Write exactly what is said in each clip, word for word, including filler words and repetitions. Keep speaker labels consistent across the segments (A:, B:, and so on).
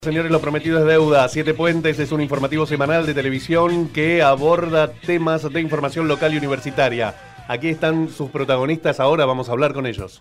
A: Señores, lo prometido es deuda. Siete Puentes es un informativo semanal de televisión que aborda temas de información local y universitaria. Aquí están sus protagonistas, ahora vamos a hablar con ellos.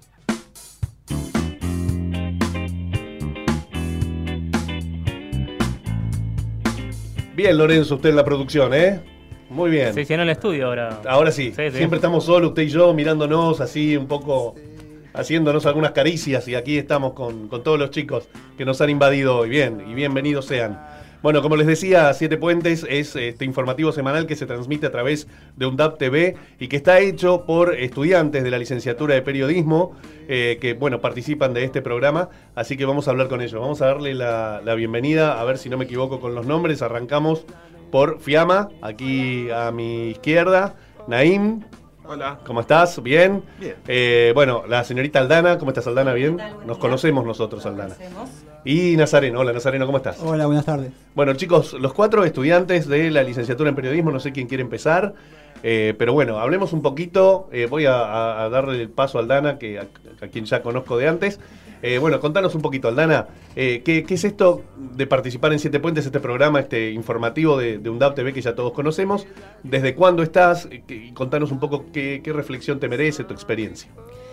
A: Bien, Lorenzo, usted en la producción, ¿eh? Muy bien.
B: Se llenó el estudio ahora.
A: Ahora sí,
B: sí, sí.
A: Siempre estamos solos, usted y yo, mirándonos así un poco, haciéndonos algunas caricias, y aquí estamos con, con todos los chicos que nos han invadido hoy. Bien, y bienvenidos sean. Bueno, como les decía, Siete Puentes es este informativo semanal que se transmite a través de UNDAP T V y que está hecho por estudiantes de la licenciatura de periodismo eh, que, bueno, participan de este programa, así que vamos a hablar con ellos. Vamos a darle la, la bienvenida, a ver si no me equivoco con los nombres. Arrancamos por Fiamma, aquí a mi izquierda. Naim.
C: Hola.
A: ¿Cómo estás? ¿Bien?
C: Bien.
A: Eh, bueno, la señorita Aldana. ¿Cómo estás, Aldana? ¿Bien?
D: ¿Qué tal? Buen
A: Nos
D: día.
A: conocemos nosotros, Aldana.
D: Conocemos.
A: Y Nazareno. Hola, Nazareno, ¿cómo estás?
E: Hola, buenas tardes.
A: Bueno, chicos, los cuatro estudiantes de la licenciatura en periodismo, no sé quién quiere empezar, eh, pero bueno, hablemos un poquito. Eh, voy a, a- a darle el paso a Aldana, que a, a quien ya conozco de antes. Eh, bueno, contanos un poquito, Aldana, eh, ¿qué, qué es esto de participar en Siete Puentes, este programa, este informativo de, de UNDAP T V que ya todos conocemos? ¿Desde cuándo estás? Eh, que- Y contanos un poco qué, qué reflexión te merece tu experiencia.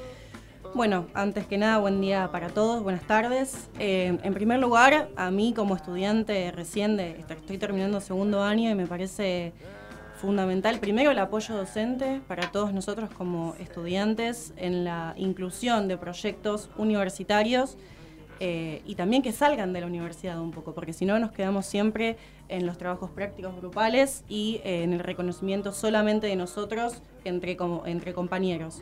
D: Bueno, antes que nada, buen día para todos, buenas tardes. Eh, en primer lugar, a mí como estudiante recién, de, estoy terminando segundo año y me parece fundamental, primero, el apoyo docente para todos nosotros como estudiantes en la inclusión de proyectos universitarios eh, y también que salgan de la universidad un poco, porque si no nos quedamos siempre en los trabajos prácticos grupales y eh, en el reconocimiento solamente de nosotros entre, como, entre compañeros.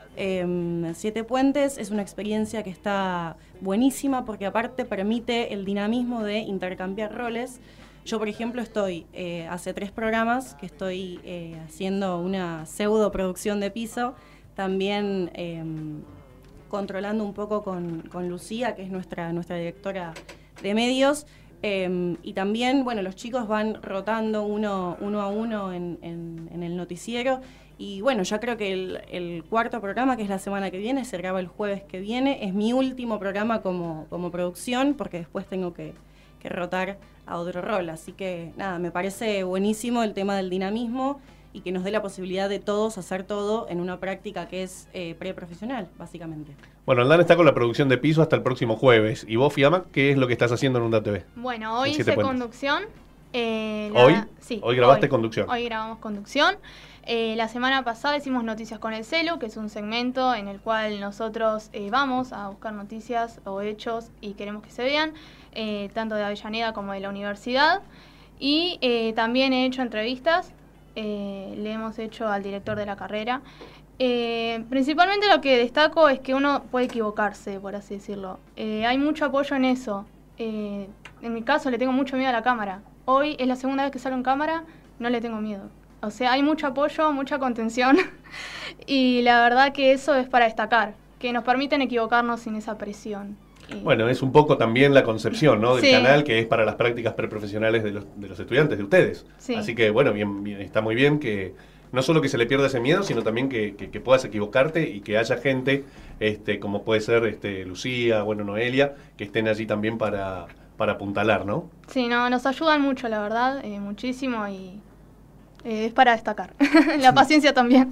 D: Eh, Siete Puentes es una experiencia que está buenísima porque aparte permite el dinamismo de intercambiar roles. Yo, por ejemplo, estoy eh, hace tres programas que estoy eh, haciendo una pseudo producción de piso, también eh, controlando un poco con, con Lucía, que es nuestra, nuestra directora de medios, eh, y también, bueno, los chicos van rotando uno, uno a uno en, en, en el noticiero. Y bueno, ya creo que el, el cuarto programa, que es la semana que viene, se graba el jueves que viene. Es mi último programa como, como producción, porque después tengo que, que rotar a otro rol. Así que nada, me parece buenísimo el tema del dinamismo y que nos dé la posibilidad de todos hacer todo en una práctica que es eh, preprofesional, básicamente.
A: Bueno, Aldana está con la producción de piso hasta el próximo jueves. ¿Y vos, Fiamma, qué es lo que estás haciendo en UNDAP T V?
F: Bueno, hoy
A: En Siete
F: hice
A: Puentes.
F: conducción. eh, la-
A: ¿Hoy?
F: Sí,
A: Hoy grabaste conducción.
F: Hoy grabamos conducción. Eh, la semana pasada hicimos Noticias con el Celu, que es un segmento en el cual nosotros eh, vamos a buscar noticias o hechos y queremos que se vean, eh, tanto de Avellaneda como de la universidad. Y eh, también he hecho entrevistas, eh, le hemos hecho al director de la carrera. Eh, principalmente lo que destaco es que uno puede equivocarse, por así decirlo. Eh, hay mucho apoyo en eso. Eh, en mi caso le tengo mucho miedo a la cámara. Hoy es la segunda vez que salgo en cámara, no le tengo miedo. O sea, hay mucho apoyo, mucha contención y la verdad que eso es para destacar, que nos permiten equivocarnos sin esa presión. Y-
A: Bueno, es un poco también la concepción, ¿no?, del
F: Sí.
A: canal, que es para las prácticas preprofesionales de los, de los estudiantes, de ustedes.
F: Sí.
A: Así que, bueno, bien, bien, está muy bien que no solo que se le pierda ese miedo, sino también que, que- que puedas equivocarte y que haya gente, este, como puede ser este, Lucía, bueno, Noelia, que estén allí también para, para apuntalar, ¿no?
F: Sí, no, nos ayudan mucho, la verdad, eh, muchísimo y eh, es para destacar. La paciencia también.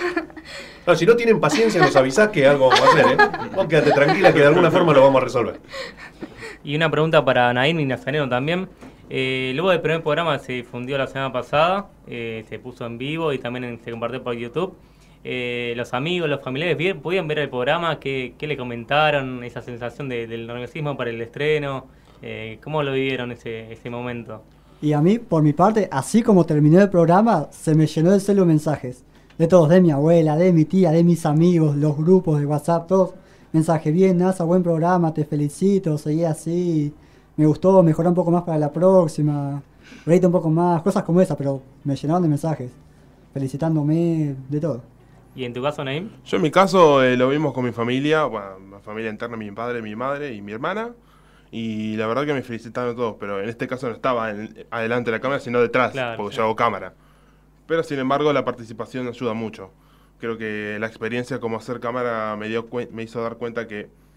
A: No, si no tienen paciencia, nos avisás que algo vamos a hacer, ¿eh? Vos quédate tranquila que de alguna forma lo vamos a resolver.
B: Y una pregunta para Naim y Nazareno también. Eh, luego del primer programa se difundió la semana pasada, eh, se puso en vivo y también en- se compartió por YouTube. Eh, los amigos, los familiares, ¿vi- ¿podían ver el programa? ¿Qué, qué le comentaron? Esa sensación de- del nerviosismo para el estreno. Eh, ¿Cómo lo vivieron ese, ese momento?
E: Y a mí, por mi parte, así como terminé el programa, se me llenó el celu de mensajes. De todos, de mi abuela, de mi tía, de mis amigos, los grupos de WhatsApp, todos. Mensajes, bien, NASA, buen programa, te felicito, seguí así. Me gustó, mejorá un poco más para la próxima. Reíte un poco más, cosas como esas, pero me llenaron de mensajes. Felicitándome, de todo.
B: ¿Y en tu caso, Naim?
C: Yo en mi caso eh, lo vimos con mi familia, bueno, la familia interna, mi padre, mi madre y mi hermana. Y la verdad que me felicitaron todos, pero en este caso no estaba en- adelante de la cámara, sino detrás,
B: Claro,
C: porque
B: sí.
C: yo hago cámara. Pero sin embargo la participación ayuda mucho. Creo que la experiencia como hacer cámara me, dio cuen- me hizo dar cuenta que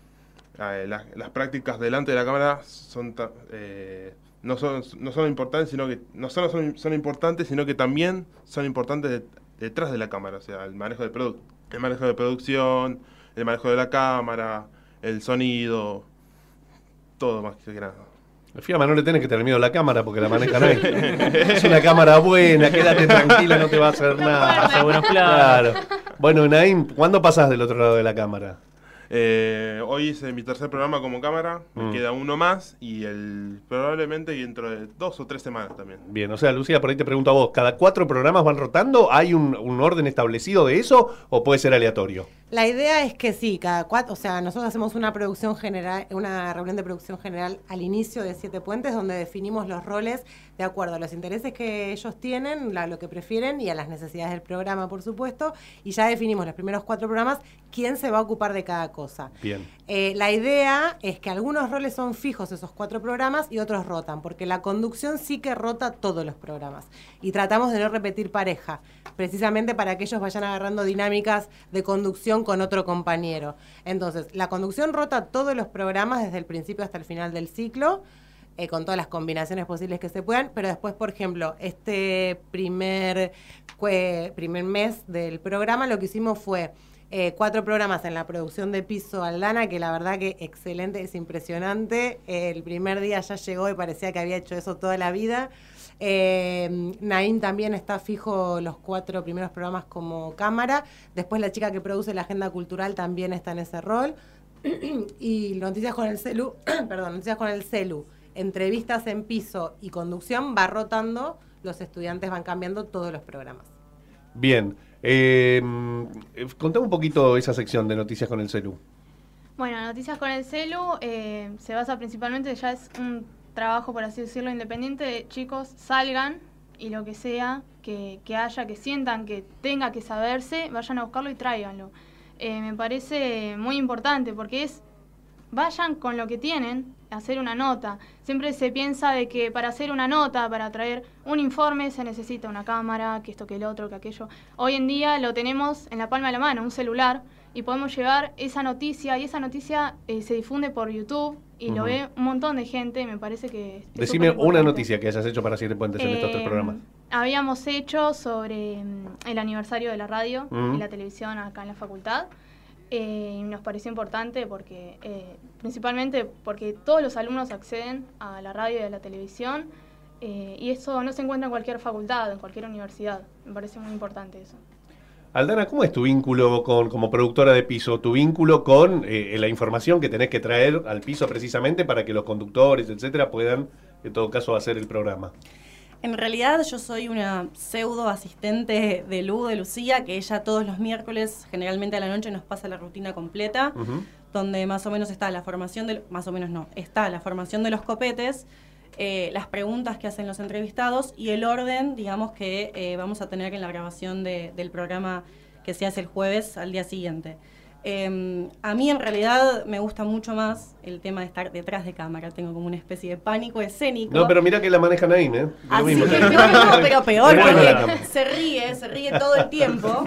C: eh, la, las prácticas delante de la cámara son eh, no son no son importantes, sino que no solo son, son importantes, sino que también son importantes de, detrás de la cámara, o sea, el manejo de produ el manejo de producción, el manejo de la cámara, el sonido, todo más que nada.
A: Fiamma, no le tenés que tener miedo a la cámara porque la manejan ahí. Es una cámara buena, quédate tranquila, no te va a hacer nada.
B: Pasa buenos planos.
A: Claro. Bueno, Naim, ¿cuándo pasás del otro lado de la cámara?
C: Eh, hoy hice mi tercer programa como cámara, me
A: Mm.
C: queda uno más y el probablemente dentro de dos o tres semanas también.
A: Bien, o sea, Lucía, por ahí te pregunto a vos, ¿cada cuatro programas van rotando? ¿Hay un, un orden establecido de eso o puede ser aleatorio?
G: La idea es que sí, cada cuatro, o sea, nosotros hacemos una producción general, una reunión de producción general al inicio de Siete Puentes, donde definimos los roles de acuerdo a los intereses que ellos tienen, a lo que prefieren y a las necesidades del programa, por supuesto, y ya definimos los primeros cuatro programas quién se va a ocupar de cada cosa.
A: Bien.
G: Eh, la idea es que algunos roles son fijos esos cuatro programas y otros rotan, porque la conducción sí que rota todos los programas. Y tratamos de no repetir pareja, precisamente para que ellos vayan agarrando dinámicas de conducción con otro compañero. Entonces, la conducción rota todos los programas desde el principio hasta el final del ciclo, eh, con todas las combinaciones posibles que se puedan, pero después, por ejemplo, este primer, cue, primer mes del programa lo que hicimos fue Eh, cuatro programas en la producción de Piso Aldana, que la verdad que excelente, es impresionante. Eh, el primer día ya llegó y parecía que había hecho eso toda la vida. Eh, Naim también está fijo los cuatro primeros programas como cámara. Después la chica que produce la agenda cultural también está en ese rol. Y Noticias con el Celu, perdón, Noticias con el Celu, entrevistas en piso y conducción va rotando, los estudiantes van cambiando todos los programas.
A: Bien. Eh, contame un poquito esa sección de Noticias con el Celu.
F: Bueno, Noticias con el Celu eh, se basa principalmente, ya es un trabajo, por así decirlo, independiente de chicos, salgan y lo que sea, que, que haya, que sientan, que tenga que saberse, vayan a buscarlo y tráiganlo. Eh, me parece muy importante porque es, vayan con lo que tienen a hacer una nota. Siempre se piensa de que para hacer una nota, para traer un informe, se necesita una cámara, que esto, que el otro, que aquello. Hoy en día lo tenemos en la palma de la mano, un celular, y podemos llevar esa noticia, y esa noticia eh, se difunde por YouTube, y uh-huh. lo ve un montón de gente, me parece que es
A: Decime una noticia que hayas hecho para Siete Puentes eh, en estos tres programas.
F: Habíamos hecho sobre um, el aniversario de la radio uh-huh. y la televisión acá en la facultad. Eh, y nos pareció importante porque, eh, principalmente porque todos los alumnos acceden a la radio y a la televisión eh, y eso no se encuentra en cualquier facultad, en cualquier universidad. Me parece muy importante eso.
A: Aldana, ¿cómo es tu vínculo con, como productora de Piso? Tu vínculo con eh, la información que tenés que traer al piso precisamente para que los conductores, etcétera, puedan, en todo caso, hacer el programa.
D: En realidad yo soy una pseudo asistente de Lu, de Lucía, que ella todos los miércoles, generalmente a la noche, nos pasa la rutina completa, uh-huh. donde más o menos está la formación, de, más o menos no, está la formación de los copetes, eh, las preguntas que hacen los entrevistados y el orden, digamos, que eh, vamos a tener en la grabación de, del programa que se hace el jueves al día siguiente. Eh, a mí en realidad me gusta mucho más el tema de estar detrás de cámara. Tengo como una especie de pánico escénico.
A: No, pero mira que la maneja Naim, ¿eh?
D: Así mismo, que no, no, pero peor, porque se ríe, se ríe todo el tiempo.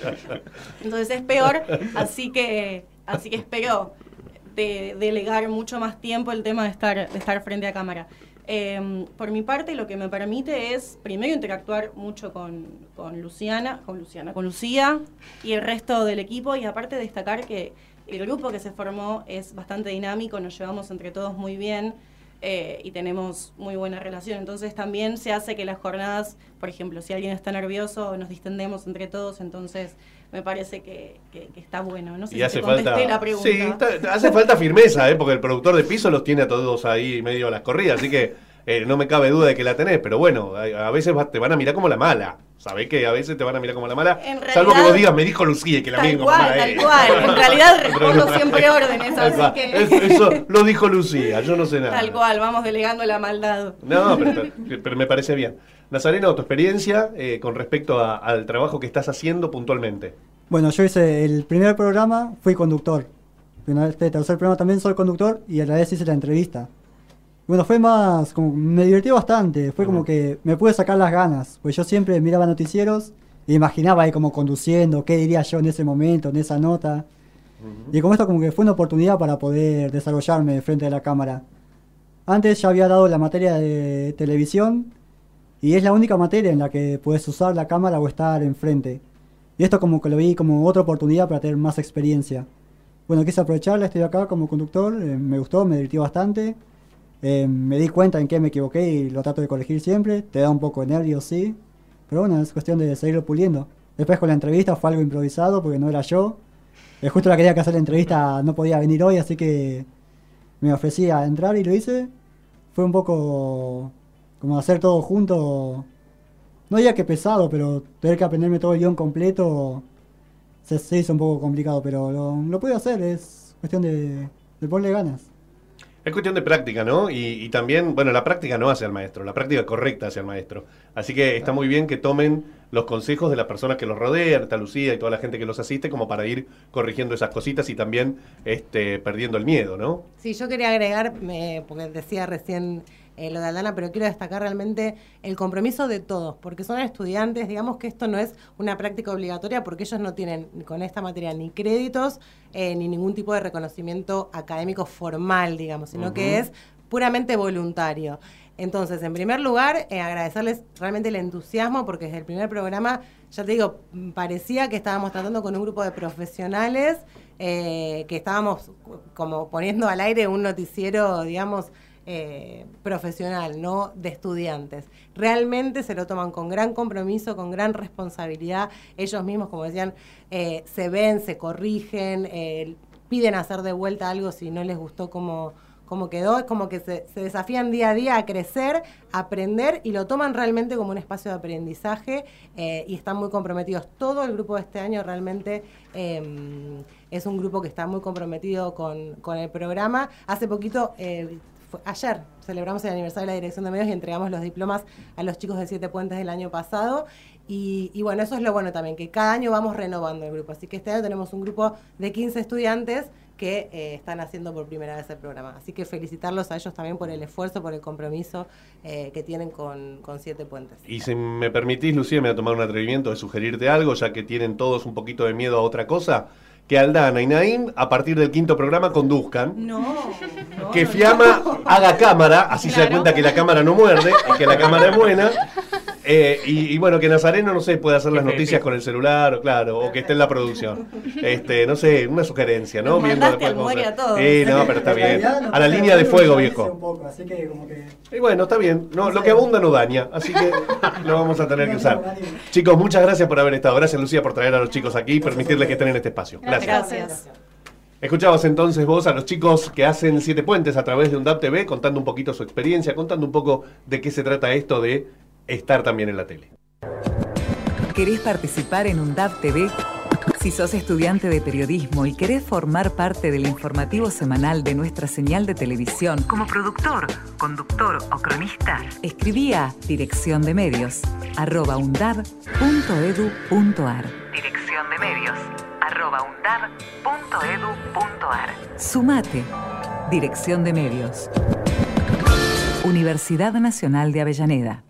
D: Entonces es peor, así que, así que espero de, delegar mucho más tiempo el tema de estar, de estar frente a cámara. Eh, por mi parte, lo que me permite es, primero, interactuar mucho con, con Luciana, con Luciana, con Lucía y el resto del equipo, y aparte destacar que el grupo que se formó es bastante dinámico, nos llevamos entre todos muy bien eh, y tenemos muy buena relación. Entonces también se hace que las jornadas, por ejemplo, si alguien está nervioso, nos distendemos entre todos, entonces me parece que, que, que está bueno. No sé
A: y
D: si
A: hace
D: te contesté
A: falta,
D: la pregunta.
A: Sí, está, hace falta firmeza, ¿eh? Porque el productor de Piso los tiene a todos ahí medio a las corridas, así que eh, no me cabe duda de que la tenés, pero bueno, a, a veces te van a mirar como la mala. Sabés que a veces te van a mirar como la mala,
D: en realidad,
A: salvo que vos digas, me dijo Lucía y que la miren como mala.
D: Tal cual, tal cual. En realidad respondo siempre órdenes, así que...
A: Eso lo dijo Lucía, yo no sé nada.
D: Tal cual, vamos delegando la maldad.
A: No, pero, pero, pero me parece bien. Nazareno, tu experiencia eh, con respecto a, al trabajo que estás haciendo puntualmente.
E: Bueno, yo hice el primer programa, fui conductor. En este tercer programa también soy conductor y a la vez hice la entrevista. Bueno, fue más, como, me divirtió bastante, fue uh-huh. como que me pude sacar las ganas, pues yo siempre miraba noticieros e imaginaba ahí como conduciendo, qué diría yo en ese momento, en esa nota. Uh-huh. Y como esto como que fue una oportunidad para poder desarrollarme frente a la cámara. Antes ya había dado la materia de televisión y es la única materia en la que puedes usar la cámara o estar enfrente. Y esto como que lo vi como otra oportunidad para tener más experiencia. Bueno, quise aprovecharla, estoy acá como conductor, eh, me gustó, me divirtió bastante. Eh, me di cuenta en qué me equivoqué y lo trato de corregir siempre. Te da un poco de nervios, sí. Pero bueno, es cuestión de seguirlo puliendo. Después con la entrevista fue algo improvisado porque no era yo. Eh, justo la quería que hacer la entrevista, no podía venir hoy, así que me ofrecí a entrar y lo hice. Fue un poco como hacer todo junto. No diría que pesado, pero tener que aprenderme todo el guión completo se, se hizo un poco complicado, pero lo, lo pude hacer, es cuestión de, de ponerle ganas.
A: Es cuestión de práctica, ¿no? Y, y también, bueno, la práctica no hace al maestro, la práctica correcta hace al maestro. Así que está muy bien que tomen los consejos de las personas que los rodean, Tata Lucía y toda la gente que los asiste, como para ir corrigiendo esas cositas y también este, perdiendo el miedo, ¿no?
G: Sí, yo quería agregar, eh, porque decía recién eh, lo de Aldana, pero quiero destacar realmente el compromiso de todos, porque son estudiantes, digamos que esto no es una práctica obligatoria, porque ellos no tienen con esta materia ni créditos, eh, ni ningún tipo de reconocimiento académico formal, digamos, sino uh-huh. que es puramente voluntario. Entonces, en primer lugar, eh, agradecerles realmente el entusiasmo, porque desde el primer programa, ya te digo, parecía que estábamos tratando con un grupo de profesionales, eh, que estábamos como poniendo al aire un noticiero, digamos, eh, profesional, no de estudiantes. Realmente se lo toman con gran compromiso, con gran responsabilidad. Ellos mismos, como decían, eh, se ven, se corrigen, eh, piden hacer de vuelta algo si no les gustó como... como quedó, es como que se, se desafían día a día a crecer, a aprender y lo toman realmente como un espacio de aprendizaje eh, y están muy comprometidos. Todo el grupo de este año realmente eh, es un grupo que está muy comprometido con, con el programa. Hace poquito, eh, fue, ayer, celebramos el aniversario de la Dirección de Medios y entregamos los diplomas a los chicos de Siete Puentes del año pasado. Y, y bueno, eso es lo bueno también, que cada año vamos renovando el grupo. Así que este año tenemos un grupo de quince estudiantes que eh, están haciendo por primera vez el programa. Así que felicitarlos a ellos también por el esfuerzo, por el compromiso eh, que tienen con, con Siete Puentes.
A: Y si me permitís, Lucía, me voy a tomar un atrevimiento de sugerirte algo, ya que tienen todos un poquito de miedo a otra cosa, que Aldana y Naim, a partir del quinto programa, conduzcan.
D: No, no
A: que
D: no,
A: Fiamma
D: no.
A: haga cámara, así
F: Claro.
A: se da cuenta que la cámara no muerde y que la cámara es buena. Eh, y, y bueno, que Nazareno, no sé, puede hacer las noticias con el celular, o claro, o que esté en la producción. Este, no sé, una sugerencia, ¿no?
D: Nos
A: Viendo
D: mandaste
A: después
D: al
A: cómo
D: muere
A: se-
D: a todos.
A: Sí, no, pero está
E: En
A: bien.
E: realidad, no
A: A la
E: pasa
A: línea de
E: nada,
A: fuego,
E: yo
A: viejo.
E: hice un poco, así que como que...
A: Y bueno, está bien. No, lo que abunda no daña, así que lo vamos a tener que usar. Chicos, muchas gracias por haber estado. Gracias, Lucía, por traer a los chicos aquí y permitirles que estén en este espacio. Gracias.
D: Gracias.
A: Escuchabas entonces vos a los chicos que hacen Siete Puentes a través de UNDAP T V, contando un poquito su experiencia, contando un poco de qué se trata esto de estar también en la tele.
H: ¿Querés participar en UNDAP T V? Si sos estudiante de periodismo y querés formar parte del informativo semanal de nuestra señal de televisión como productor, conductor o cronista, escribí a dirección de medios arroba undab punto edu punto ar. Dirección de medios arroba undab punto edu punto ar. Sumate. Dirección de Medios. Universidad Nacional de Avellaneda.